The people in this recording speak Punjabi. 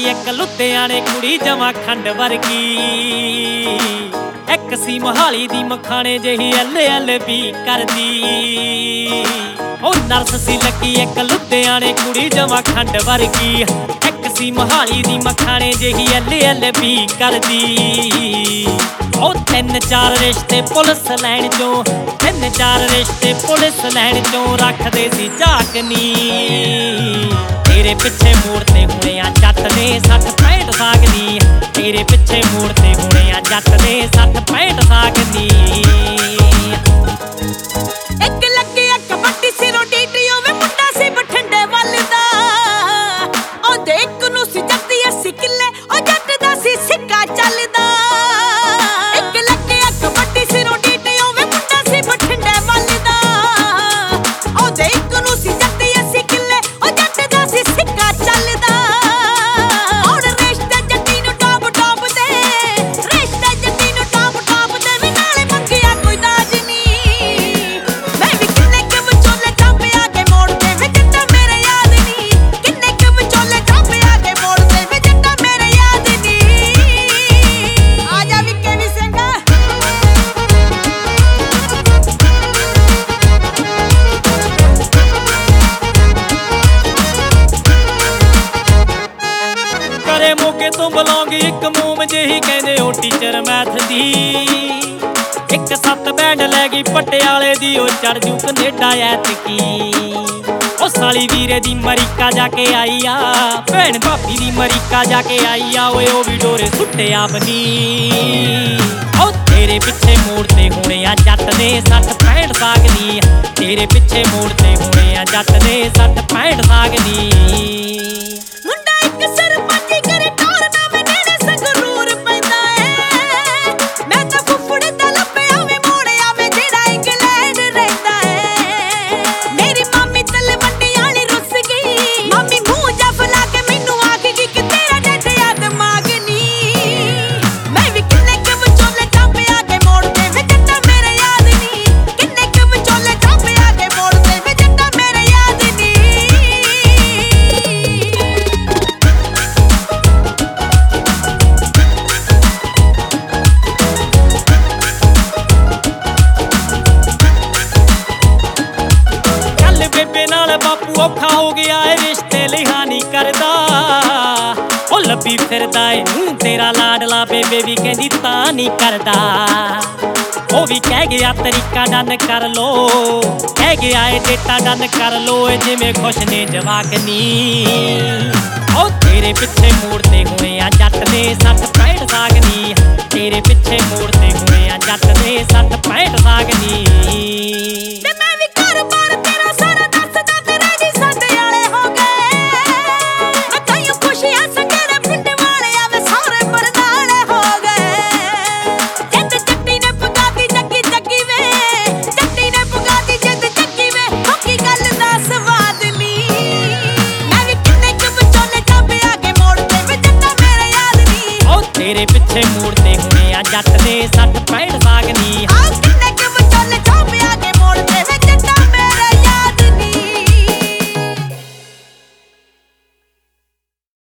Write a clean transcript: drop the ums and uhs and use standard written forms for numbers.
ਇੱਕ ਲੁਧਿਆਣੇ ਕੁੜੀ ਜਮਾਂ ਖੰਡ ਵਰਗੀ, ਇੱਕ ਸੀ ਮੋਹਾਲੀ ਦੀ ਮਖਾਣੇ ਜਿਹੀ LLB ਕਰਦੀ। ਉਹ ਨਰਸ ਸੀ ਲੱਗੀ ਇੱਕ ਲੁਧਿਆਣੇ ਕੁੜੀ ਜਮਾਂ ਖੰਡ ਵਰਗੀ, ਇੱਕ ਸੀ ਮੋਹਾਲੀ ਦੀ ਮਖਾਣੇ ਜਿਹੀ LLB ਕਰਦੀ। ਉਹ 3-4 ਰਿਸ਼ਤੇ ਪੁਲਿਸ ਲਾਈਨ ਚੋਂ, 3-4 ਰਿਸ਼ਤੇ ਪੁਲਿਸ ਲਾਈਨ ਚੋਂ ਰੱਖਦੇ ਸੀ ਝਾਕਨੀ। ਤੇਰੇ ਪਿੱਛੇ ਮੋੜ ਤੇ ਹੁਣੇ ਆ ਜੱਟ ਨੇ 60-65 ਸਾਗਨੀ, ਤੇਰੇ ਪਿੱਛੇ ਮੋੜ ਤੇ ਹੁਣੇ ਆ ਜੱਟ ਨੇ 60-65 ਸਾਗਨੀ। ਇੱਕ ਲੱਗੀ ਇੱਕ ਵੱਡੀ ਸੀ ਰੋਟੀ ਓਵੇਂ ਮੁੰਡਾ ਸੀ ਬਠਿੰਡੇ ਵੱਲ ਦਾ, ਉਹਦੇ ਇੱਕ ਨੂੰ ਸੀ ਜੱਤੀ 80 ਕਿੱਲੇ, ਉਹ ਜੱਟ ਦਾ ਸੀ ਸਿੱਕਾ ਚੱਲਦਾ। ਇੱਕ ਲੱਗੀ ਇੱਕ ਵੱਡੀ ਸੀ ਰੋਟੀ ਓਵੇਂ ਮੁੰਡਾ ਸੀ ਬਠਿੰਡੇ ਵੱਲ ਦਾ, ਉਹਦੇ ਇੱਕ ਨੂੰ ਸੀ ਜੱਤੀ 80 ਕਿੱਲੇ, ਉਹ ਜੱਟ ਦਾ ਸੀ ਸਿੱਕਾ ਚੱਲਦਾ। ਹੁਣ ਰਿਸ਼ਤੇ ਜੱਟੀ ਨੂੰ ਟੌਪ ਟੌਪ ਦੇ, ਰਿਸ਼ਤੇ ਜੱਟੀ ਨੂੰ ਟੌਪ ਟੌਪ ਦੇ ਵੀ ਨਾਲੇ ਮੰਗਿਆ ਕੋਈ ਦਾਜ ਨੀ। ਮੈਂ ਵੀ ਕਿੰਨੇ ਕੁ ਵਿਚੋਲੇ ਚਾਪਿਆ ਕੇ ਮੋੜਦੇ ਵੇ ਜੱਟਾ ਮੇਰੇ ਯਾਦ ਨੀ, ਕਿੰਨੇ ਕੁ ਵਿਚੋਲੇ ਚਾਪਿਆ ਕੇ ਮੋੜਦੇ ਵੇ ਜੱਟਾ ਮੇਰੇ ਯਾਦ ਨੀ। ਆ ਜਾ ਵਿੱਕੇ ਵੀ ਸਿੰਘ ਕਰੇ ਮੋਗੇ ਤੋਂ ਬਲੌਂਗ ਇੱਕ ਮੂਮ ਜਿਹੀ ਕਹਿੰਦੇ ਉਹ ਟੀਚਰ ਮੈਥ ਦੀ, ਇੱਕ 7 ਬੈਂਡ ਲੈ ਗਈ ਪਟਿਆਲੇ ਦੀ, ਉਹ ਚੜ ਜੂ ਕਨੇਡਾ ਐਤਕੀ। ਉਹ ਸਾਲੀ ਵੀਰੇ ਦੀ ਅਮਰੀਕਾ ਜਾ ਕੇ ਆਈ ਆ, ਭੈਣ ਭਾਬੀ ਦੀ ਅਮਰੀਕਾ ਜਾ ਕੇ ਆਈ ਆ, ਓਏ ਉਹ ਵੀ ਡੋਰੇ ਸੁੱਟਿਆ ਬਨੀ। ਉਹ ਤੇਰੇ ਪਿੱਛੇ ਮੋੜ ਤੇ ਹੁਣੇ ਆ ਜੱਟ ਨੇ 60-65 ਸਾਗਨੀ, ਤੇਰੇ ਪਿੱਛੇ ਮੋੜ ਤੇ ਹੁਣੇ ਆ ਜੱਟ ਨੇ 60-65 ਸਾਗਨੀ। ਮੁੰਡਾ ਇੱਕ ਸਰਪੰਚੀ ਕਰੇ ਟੌਰ ਨਾ ਵੇ ਨੇੜੇ ਸੰਗਰੂਰ ਪੈਂਦਾ ਏ। ਮੈਂ ਤਾਂ ਫੁੱਫੜੇ ਦਾ ਲੱਭਿਆ ਵੇ ਮੋੜਿਆ ਵੇ ਜਿਹੜਾ ਇੰਗਲੈਂਡ ਰਹਿੰਦਾ ਏ। ਮੇਰੀ ਮਾਮੀ ਤਲਵੰਡੀ ਵਾਲੀ ਰੁੱਸ ਗਈ, ਮਾਮੀ ਮੂੰਹ ਜਾ ਫੁਲਾ ਕੇ ਮੈਨੂੰ ਆਖ ਗਈ ਕਿ ਤੇਰਾ ਡੱਡਿਆ ਦਿਮਾਗ ਨੀ। ਮੈਂ ਵੀ ਕਿੰਨੇ ਕੁ ਵਿਚੋਲੇ ਚਾਪਿਆ ਕੇ ਮੋੜਦੇ ਵੇ ਜੱਟਾ ਮੇਰੇ ਯਾਦ ਨੀ, ਕਿੰਨੇ ਕੁ ਵਿਚੋਲੇ ਚਾਪਿਆ ਕੇ ਮੋੜਦੇ ਵੇ ਜੱਟਾ ਮੇਰੇ ਯਾਦ ਨੀ। ਚੱਲ ਬੇਬੇ ਨਾਲ ਬਾਪੂ ਔਖਾ ਹੋ ਗਿਆ ਏ, ਰਿਸ਼ਤੇ ਲਿਹਾ ਨਹੀਂ ਕਰਦਾ। ਉਹ ਲੱਭੀ ਫਿਰਦਾ ਏ ਤੇਰਾ ਲਾਡਲਾ, ਬੇਬੇ ਵੀ ਕਹਿੰਦੀ ਤਾਂ ਨਹੀਂ ਕਰਦਾ। ਉਹ ਵੀ ਕਹਿ ਗਿਆ ਤਰੀਕਾ ਡਨ ਕਰ ਲੋ, ਕਹਿ ਗਿਆ ਏ ਡੇਟਾ ਡਨ ਕਰ ਲੋ, ਏ ਜਿਵੇਂ ਖੁਸ਼ ਨੇ ਜਵਾਕ ਨੀ। ਉਹ ਤੇਰੇ ਪਿੱਛੇ ਮੋੜ ਤੇ ਹੁਣੇ ਆ ਜੱਟ ਨੇ 60-65 ਸਾਗਨੀ, ਤੇਰੇ ਪਿੱਛੇ ਮੋੜ ਤੇ ਹੁਣੇ ਆ ਜੱਟ ਨੇ 60-65 ਸਾਗਨੀ। ਤੇ ਮੈਂ ਵੀ ਘਰ-ਬਾਰ ਤੇਰਾ ਸਾਰਾ ਦੱਸਦਾ, ਤੇਰੇ ਜੀ ਸਾਡੇ ਵਾਲੇ ਹੋ ਗਏ। ਮੈਂ ਕਈਓ ਖੁਸ਼ੀਆਂ ਸੰਗੇਰੇ ਪਿੰਡ ਵਾਲੇ ਆਵੇ ਸਾਰੇ ਬਰਨਾਲੇ ਹੋ ਗਏ। ਜਿੱਦ ਜੱਟੀ ਨੇ ਪਗਾਤੀ ਜੱਗੀ ਜੱਗੀ ਵੇ, ਜੱਟੀ ਨੇ ਪਗਾਤੀ ਜਿੱਦ ਜੱਗੀ ਵੇ, ਬਾਕੀ ਗੱਲ ਦਾ ਸਵਾਦ ਨੀ। ਮੈਂ ਵੀ ਕਿੰਨੇ ਕੁ ਵਿਚੋਲੇ ਚਾਪਿਆ ਕੇ ਮੋੜਦੇ ਵੇ ਜੱਟਾ ਮੇਰੇ ਯਾਦ ਨੀ। ਉਹ ਤੇਰੇ ਪਿੱਛੇ ਮੋੜ ਤੇ ਹੁਣੇ ਆ ਜੱਟ ਨੇ 60-65